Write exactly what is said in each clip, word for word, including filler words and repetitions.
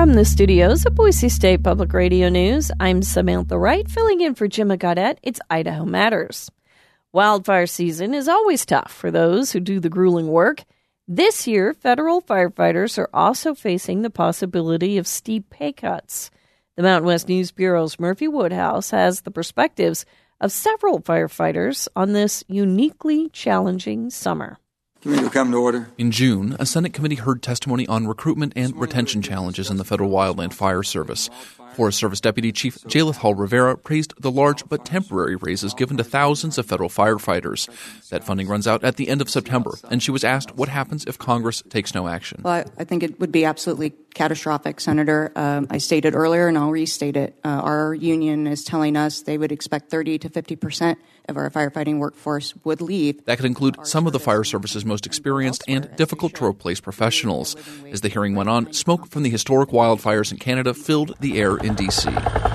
From the studios of Boise State Public Radio News, I'm Samantha Wright, filling in for Jim Gaudette. It's Idaho Matters. Wildfire season is always tough for those who do the grueling work. This year, federal firefighters are also facing the possibility of steep pay cuts. The Mountain West News Bureau's Murphy Woodhouse has the perspectives of several firefighters on this uniquely challenging summer. Committee will come to order. In June, a Senate committee heard testimony on recruitment and retention challenges in the Federal Wildland Fire Service. Forest Service Deputy Chief Jalith Hall Rivera praised the large but temporary raises given to thousands of federal firefighters. That funding runs out at the end of September, and she was asked what happens if Congress takes no action. Well, I think it would be absolutely catastrophic, Senator. Um, I stated earlier, and I'll restate it. Uh, our union is telling us they would expect thirty to fifty percent of our firefighting workforce would leave. That could include some of the fire service's most experienced and difficult to replace professionals. As the hearing went on, smoke from the historic wildfires in Canada filled the air in D C.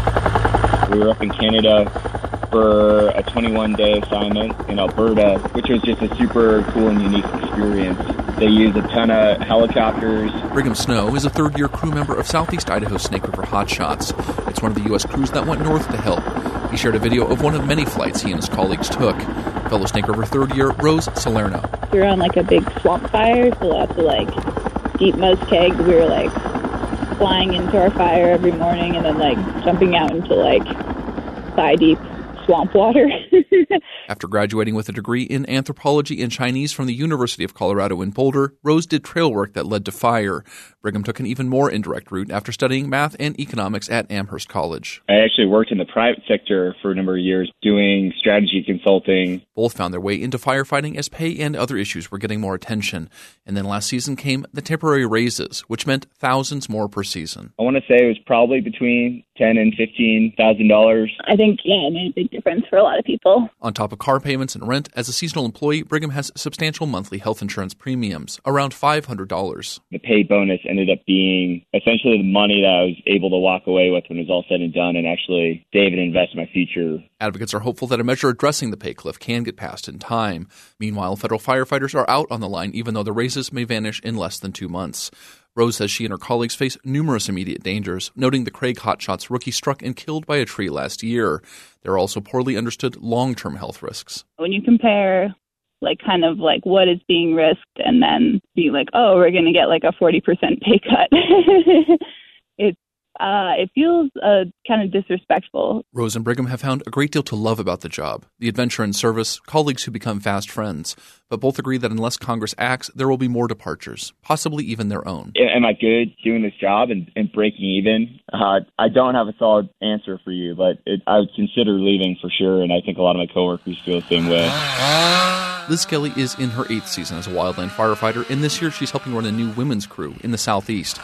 We were up in Canada for a twenty-one day assignment in Alberta, which was just a super cool and unique experience. They used a ton of helicopters. Brigham Snow is a third-year crew member of Southeast Idaho Snake River Hotshots. It's one of the U S crews that went north to help. He shared a video of one of many flights he and his colleagues took. Fellow Snake River third-year Rose Salerno. We were on like a big swamp fire, so lots of like deep moose kegs. We were like flying into our fire every morning and then like jumping out into like thigh-deep swamp water. After graduating with a degree in anthropology and Chinese from the University of Colorado in Boulder, Rose did trail work that led to fire. Brigham took an even more indirect route after studying math and economics at Amherst College. I actually worked in the private sector for a number of years doing strategy consulting. Both found their way into firefighting as pay and other issues were getting more attention. And then last season came the temporary raises, which meant thousands more per season. I want to say it was probably between ten thousand dollars and fifteen thousand dollars. I think, yeah, it made a big difference for a lot of people. On top of car payments and rent, as a seasonal employee, Brigham has substantial monthly health insurance premiums, around five hundred dollars. The pay bonus ended up being essentially the money that I was able to walk away with when it was all said and done and actually save and invest in my future. Advocates are hopeful that a measure addressing the pay cliff can get passed in time. Meanwhile, federal firefighters are out on the line, even though the raises may vanish in less than two months. Rose says she and her colleagues face numerous immediate dangers, noting the Craig Hotshots rookie struck and killed by a tree last year. There are also poorly understood long-term health risks. When you compare like kind of like what is being risked and then be like, oh, we're going to get like a forty percent pay cut. It's Uh, it feels uh, kind of disrespectful. Rose and Brigham have found a great deal to love about the job, the adventure and service, colleagues who become fast friends. But both agree that unless Congress acts, there will be more departures, possibly even their own. Am I good doing this job and, and breaking even? Uh, I don't have a solid answer for you, but it, I would consider leaving for sure, and I think a lot of my coworkers feel the same way. Liz Kelly is in her eighth season as a wildland firefighter, and this year she's helping run a new women's crew in the Southeast.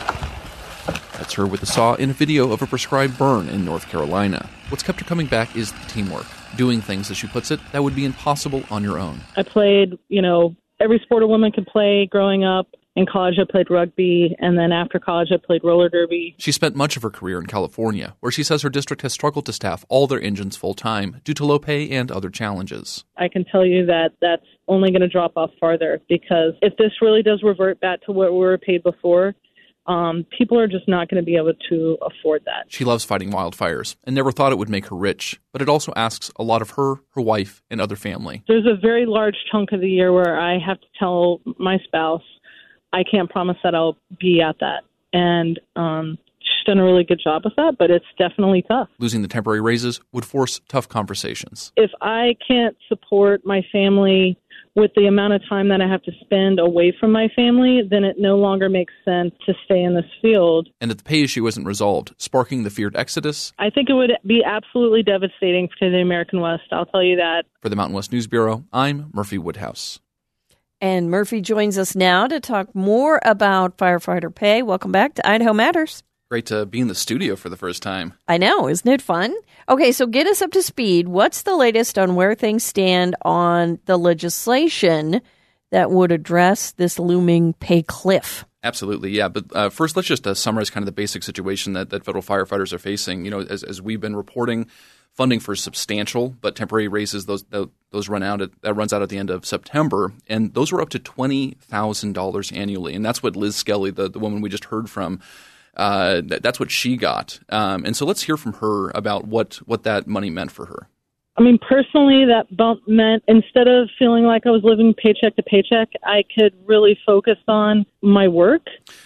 That's her with a saw in a video of a prescribed burn in North Carolina. What's kept her coming back is the teamwork, doing things, as she puts it, that would be impossible on your own. I played, you know, every sport a woman could play growing up. In college, I played rugby, and then after college, I played roller derby. She spent much of her career in California, where she says her district has struggled to staff all their engines full-time due to low pay and other challenges. I can tell you that that's only going to drop off farther, because if this really does revert back to what we were paid before, Um, people are just not going to be able to afford that. She loves fighting wildfires and never thought it would make her rich, but it also asks a lot of her, her wife, and other family. There's a very large chunk of the year where I have to tell my spouse, I can't promise that I'll be at that. And um, she's done a really good job with that, but it's definitely tough. Losing the temporary raises would force tough conversations. If I can't support my family with the amount of time that I have to spend away from my family, then it no longer makes sense to stay in this field. And if the pay issue isn't resolved, sparking the feared exodus, I think it would be absolutely devastating to the American West, I'll tell you that. For the Mountain West News Bureau, I'm Murphy Woodhouse. And Murphy joins us now to talk more about firefighter pay. Welcome back to Idaho Matters. Great to be in the studio for the first time. I know. Isn't it fun? Okay, so get us up to speed. What's the latest on where things stand on the legislation that would address this looming pay cliff? Absolutely, yeah. But uh, first, let's just uh, summarize kind of the basic situation that, that federal firefighters are facing. You know, as, as we've been reporting, funding for substantial but temporary raises, those those run out at, that runs out at the end of September, and those were up to twenty thousand dollars annually. And that's what Liz Skelly, the, the woman we just heard from, Uh, th- that's what she got. Um, and so let's hear from her about what, what that money meant for her. I mean, personally, that bump meant instead of feeling like I was living paycheck to paycheck, I could really focus on my work.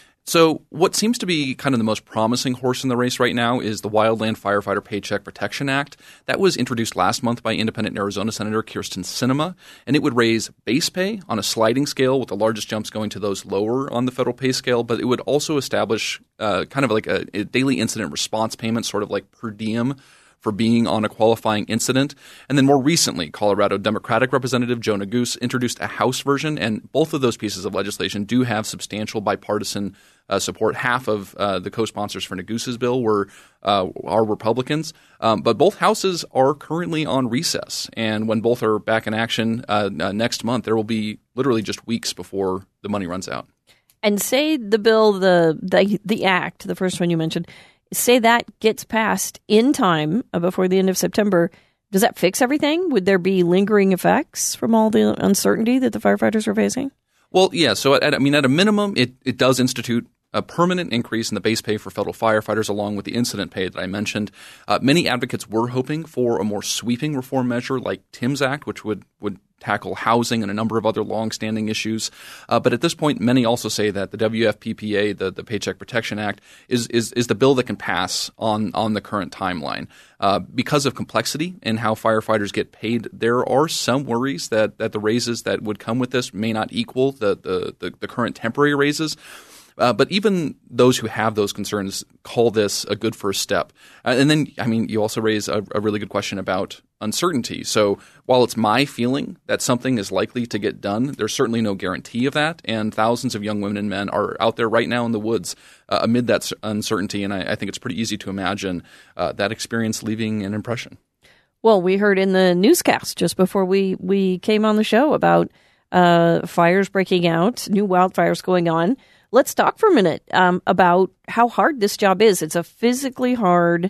So what seems to be kind of the most promising horse in the race right now is the Wildland Firefighter Paycheck Protection Act. That was introduced last month by independent Arizona Senator Kyrsten Sinema, and it would raise base pay on a sliding scale, with the largest jumps going to those lower on the federal pay scale, but it would also establish uh, kind of like a, a daily incident response payment, sort of like per diem, for being on a qualifying incident. And then more recently, Colorado Democratic Representative Joe Neguse introduced a House version, and both of those pieces of legislation do have substantial bipartisan uh, support. Half of uh, the co-sponsors for Neguse's bill were uh, are Republicans, um, but both houses are currently on recess. And when both are back in action uh, uh, next month, there will be literally just weeks before the money runs out. And say the bill, the the, the act, the first one you mentioned, say that gets passed in time before the end of September, does that fix everything? Would there be lingering effects from all the uncertainty that the firefighters are facing? Well, yeah. So, at, I mean, at a minimum, it, it does institute a permanent increase in the base pay for federal firefighters, along with the incident pay that I mentioned. Uh, many advocates were hoping for a more sweeping reform measure like Tim's Act, which would, would tackle housing and a number of other longstanding issues. Uh, but at this point, many also say that the W F P P A, the, the Paycheck Protection Act, is, is is the bill that can pass on, on the current timeline. Uh, because of complexity in how firefighters get paid, there are some worries that, that the raises that would come with this may not equal the, the, the, the current temporary raises. Uh, but even those who have those concerns call this a good first step. Uh, and then, I mean, you also raise a, a really good question about uncertainty. So while it's my feeling that something is likely to get done, there's certainly no guarantee of that. And thousands of young women and men are out there right now in the woods uh, amid that uncertainty. And I, I think it's pretty easy to imagine uh, that experience leaving an impression. Well, we heard in the newscast just before we, we came on the show about uh, fires breaking out, new wildfires going on. Let's talk for a minute um, about how hard this job is. It's a physically hard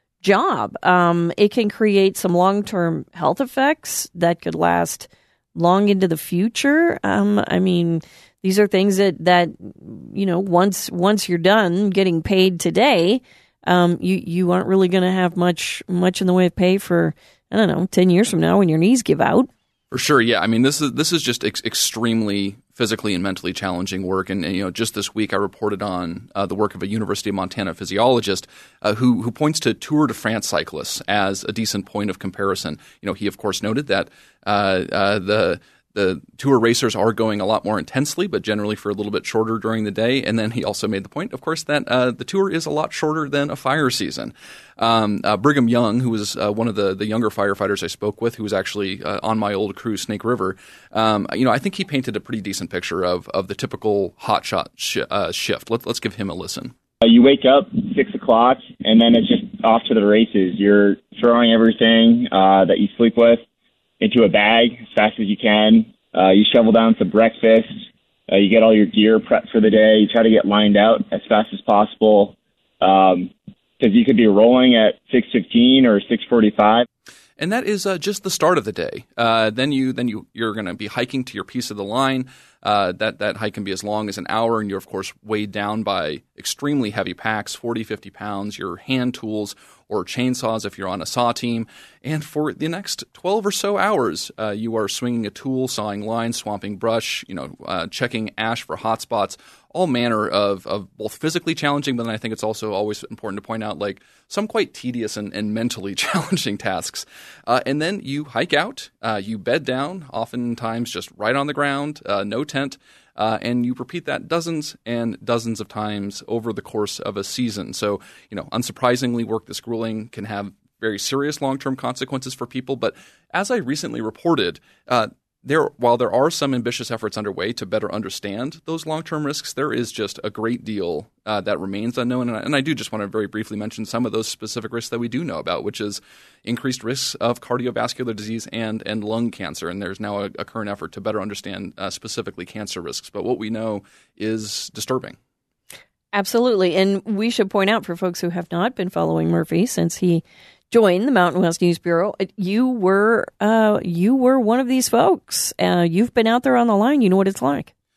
job. Um, it can create some long-term health effects that could last long into the future. Um, I mean, these are things that, that you know, once once you're done getting paid today, um, you, you aren't really going to have much much in the way of pay for, I don't know, ten years from now when your knees give out. For sure, yeah. I mean, this is this is just ex- extremely physically and mentally challenging work. And, and you know, just this week I reported on uh, the work of a University of Montana physiologist uh, who who points to Tour de France cyclists as a decent point of comparison. You know, he of course noted that uh, uh, the the tour racers are going a lot more intensely, but generally for a little bit shorter during the day. And then he also made the point, of course, that uh, the tour is a lot shorter than a fire season. Um, uh, Brigham Young, who was uh, one of the, the younger firefighters I spoke with, who was actually uh, on my old crew, Snake River, um, you know, I think he painted a pretty decent picture of of the typical hotshot sh- uh, shift. Let, let's give him a listen. Uh, you wake up six o'clock, and then it's just off to the races. You're throwing everything uh, that you sleep with into a bag as fast as you can. Uh, you shovel down some breakfast. Uh, you get all your gear prepped for the day. You try to get lined out as fast as possible because um, you could be rolling at six fifteen or six forty-five. And that is uh, just the start of the day. Uh, then you then you you're going to be hiking to your piece of the line. Uh, that that hike can be as long as an hour, and you're of course weighed down by extremely heavy packs, forty, fifty pounds. Your hand tools or chainsaws if you're on a saw team. And for the next twelve or so hours, uh, you are swinging a tool, sawing lines, swamping brush, you know, uh, checking ash for hot spots, all manner of, of both physically challenging, but then I think it's also always important to point out like some quite tedious and, and mentally challenging tasks. Uh, and then you hike out, uh, you bed down, oftentimes just right on the ground, uh, no tent, uh, and you repeat that dozens and dozens of times over the course of a season. So, you know, unsurprisingly, work this grueling can have very serious long-term consequences for people. But as I recently reported, uh, There, while there are some ambitious efforts underway to better understand those long-term risks, there is just a great deal uh, that remains unknown. And I, and I do just want to very briefly mention some of those specific risks that we do know about, which is increased risks of cardiovascular disease and, and lung cancer. And there's now a, a current effort to better understand uh, specifically cancer risks. But what we know is disturbing. Absolutely. And we should point out for folks who have not been following Murphy since he joined the Mountain West News Bureau, you were uh, you were one of these folks. Uh, you've been out there on the line. You know what it's like.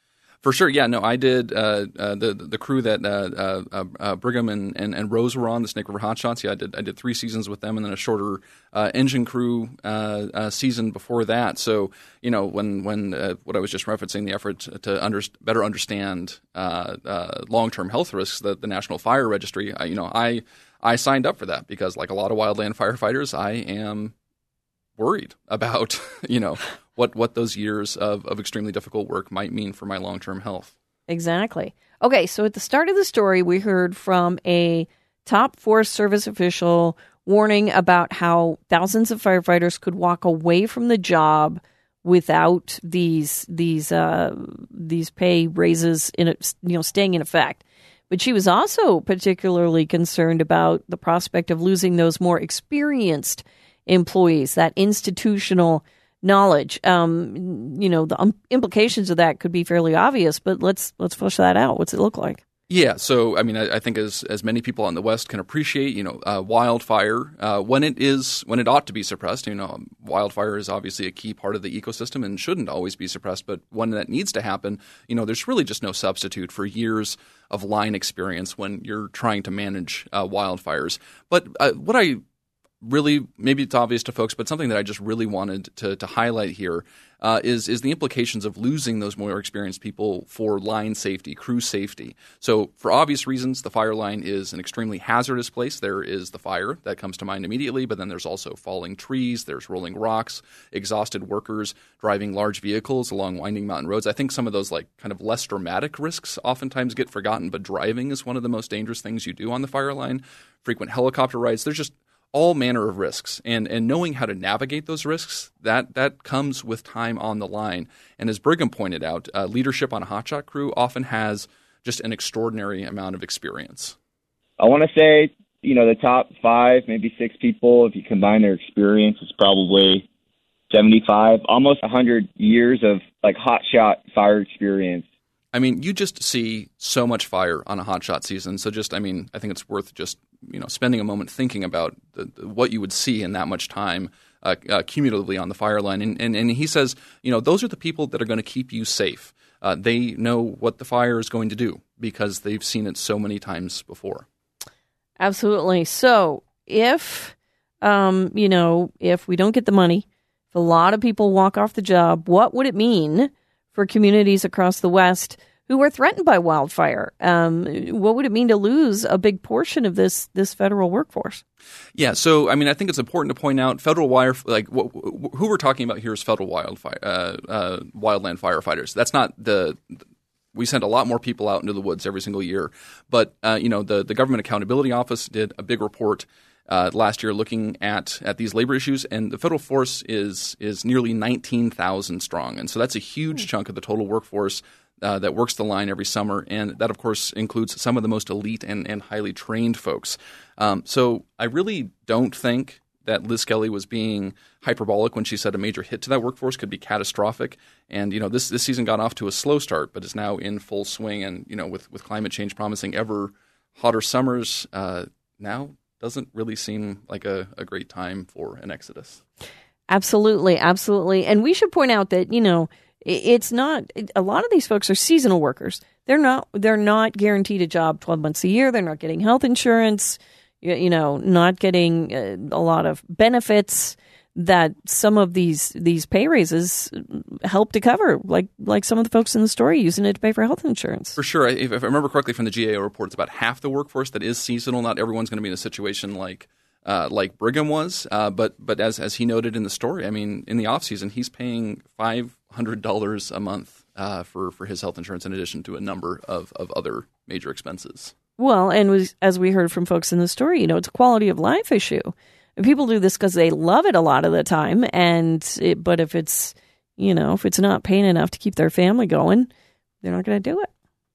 For sure, yeah. No, I did uh, uh, the the crew that uh, uh, uh, Brigham and, and, and Rose were on, the Snake River Hotshots. Yeah, I did I did three seasons with them, and then a shorter uh, engine crew uh, uh, season before that. So you know, when when uh, what I was just referencing, the effort to under, better understand uh, uh, long term health risks, the, the National Fire Registry. I, you know, I I signed up for that because, like a lot of wildland firefighters, I am worried about you know. what what those years of, of extremely difficult work might mean for my long-term health. Exactly. Okay, so at the start of the story, we heard from a top Forest Service official warning about how thousands of firefighters could walk away from the job without these these uh, these pay raises in a, you know staying in effect. But she was also particularly concerned about the prospect of losing those more experienced employees, that institutional knowledge. Um, you know, the um, implications of that could be fairly obvious, but let's let's flesh that out. What's it look like? Yeah, so I mean, I, I think as as many people on the West can appreciate, you know, uh, wildfire uh, when it is when it ought to be suppressed. You know, wildfire is obviously a key part of the ecosystem and shouldn't always be suppressed. But when that needs to happen, you know, there's really just no substitute for years of line experience when you're trying to manage uh, wildfires. But uh, what I really, maybe it's obvious to folks, but something that I just really wanted to, to highlight here uh, is is the implications of losing those more experienced people for line safety, crew safety. So for obvious reasons, the fire line is an extremely hazardous place. There is the fire that comes to mind immediately, but then there's also falling trees, there's rolling rocks, exhausted workers driving large vehicles along winding mountain roads. I think some of those like kind of less dramatic risks oftentimes get forgotten, but driving is one of the most dangerous things you do on the fire line. Frequent helicopter rides, there's just all manner of risks, and and knowing how to navigate those risks, that that comes with time on the line. And as Brigham pointed out, uh, leadership on a hotshot crew often has just an extraordinary amount of experience. I want to say, you know, the top five, maybe six people, if you combine their experience, is probably seventy-five, almost one hundred years of like hotshot fire experience. I mean, you just see so much fire on a hotshot season. So just, I mean, I think it's worth just, you know, spending a moment thinking about the, the, what you would see in that much time uh, uh, cumulatively on the fire line. And, and, and he says, you know, those are the people that are going to keep you safe. Uh, they know what the fire is going to do because they've seen it so many times before. Absolutely. So if, um, you know, if we don't get the money, if a lot of people walk off the job, what would it mean for communities across the West who are threatened by wildfire? Um, what would it mean to lose a big portion of this this federal workforce? Yeah, so I mean, I think it's important to point out federal wire, like wh- wh- who we're talking about here is federal wildfire, uh, uh, wildland firefighters. That's not the. We send a lot more people out into the woods every single year, but uh, you know, the the Government Accountability Office did a big report Uh, last year looking at, at these labor issues, and the federal force is is nearly nineteen thousand strong. And so that's a huge chunk of the total workforce uh, that works the line every summer. And that, of course, includes some of the most elite and, and highly trained folks. Um, so I really don't think that Liz Kelly was being hyperbolic when she said a major hit to that workforce could be catastrophic. And, you know, this, this season got off to a slow start, but is now in full swing. And, you know, with, with climate change promising ever hotter summers, uh, now doesn't really seem like a, a great time for an exodus. Absolutely, absolutely. And we should point out that, you know, it's not, a lot of these folks are seasonal workers. They're not, they're not guaranteed a job twelve months a year. They're not getting health insurance, you, you know, not getting a, a lot of benefits that some of these these pay raises help to cover, like like some of the folks in the story using it to pay for health insurance. For sure. If, if I remember correctly from the G A O report, it's about half the workforce that is seasonal. Not everyone's going to be in a situation like uh, like Brigham was. Uh, but but as as he noted in the story, I mean, in the off season, he's paying five hundred dollars a month uh, for, for his health insurance in addition to a number of, of other major expenses. Well, and was, as we heard from folks in the story, you know, it's a quality of life issue. And people do this because they love it a lot of the time, and it, but if it's, you know, if it's not paying enough to keep their family going, they're not going to do it.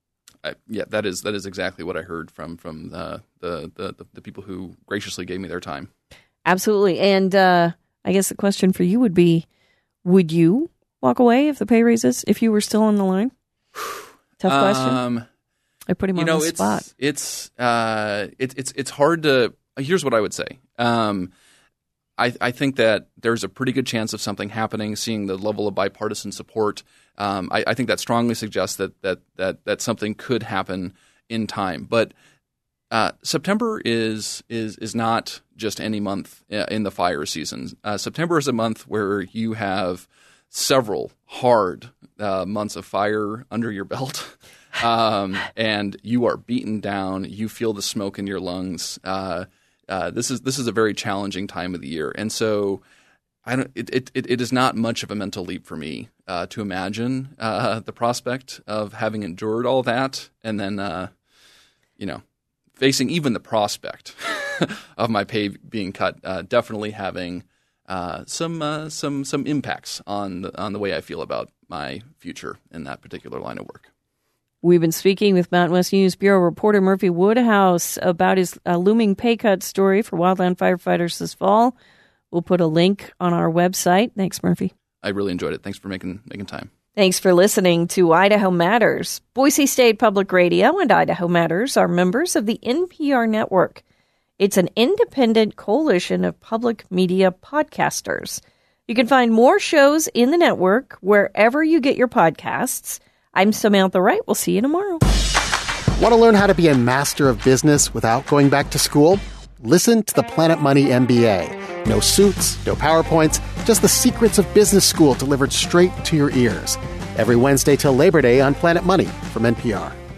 I, yeah, that is that is exactly what I heard from from the the, the the people who graciously gave me their time. Absolutely, and uh, I guess the question for you would be: would you walk away if the pay raises if you were still on the line? Tough question. Um, I put him you on know, the it's, spot. It's uh, it, it's it's hard to. Here's what I would say. Um, I, I think that there's a pretty good chance of something happening, seeing the level of bipartisan support. Um, I, I think that strongly suggests that that that that something could happen in time. But uh, September is is is not just any month in the fire season. Uh, September is a month where you have several hard uh, months of fire under your belt, um, and you are beaten down. You feel the smoke in your lungs. Uh, uh, this is this is a very challenging time of the year, and so I don't. It it, it is not much of a mental leap for me uh, to imagine uh, the prospect of having endured all that, and then uh, you know, facing even the prospect of my pay being cut, uh, definitely having uh, some uh, some some impacts on the, on the way I feel about my future in that particular line of work. We've been speaking with Mountain West News Bureau reporter Murphy Woodhouse about his uh, looming pay cut story for wildland firefighters this fall. We'll put a link on our website. Thanks, Murphy. I really enjoyed it. Thanks for making making time. Thanks for listening to Idaho Matters. Boise State Public Radio and Idaho Matters are members of the N P R network. It's an independent coalition of public media podcasters. You can find more shows in the network wherever you get your podcasts. I'm Samantha Wright. We'll see you tomorrow. Want to learn how to be a master of business without going back to school? Listen to the Planet Money M B A. No suits, no PowerPoints, just the secrets of business school delivered straight to your ears. Every Wednesday till Labor Day on Planet Money from N P R.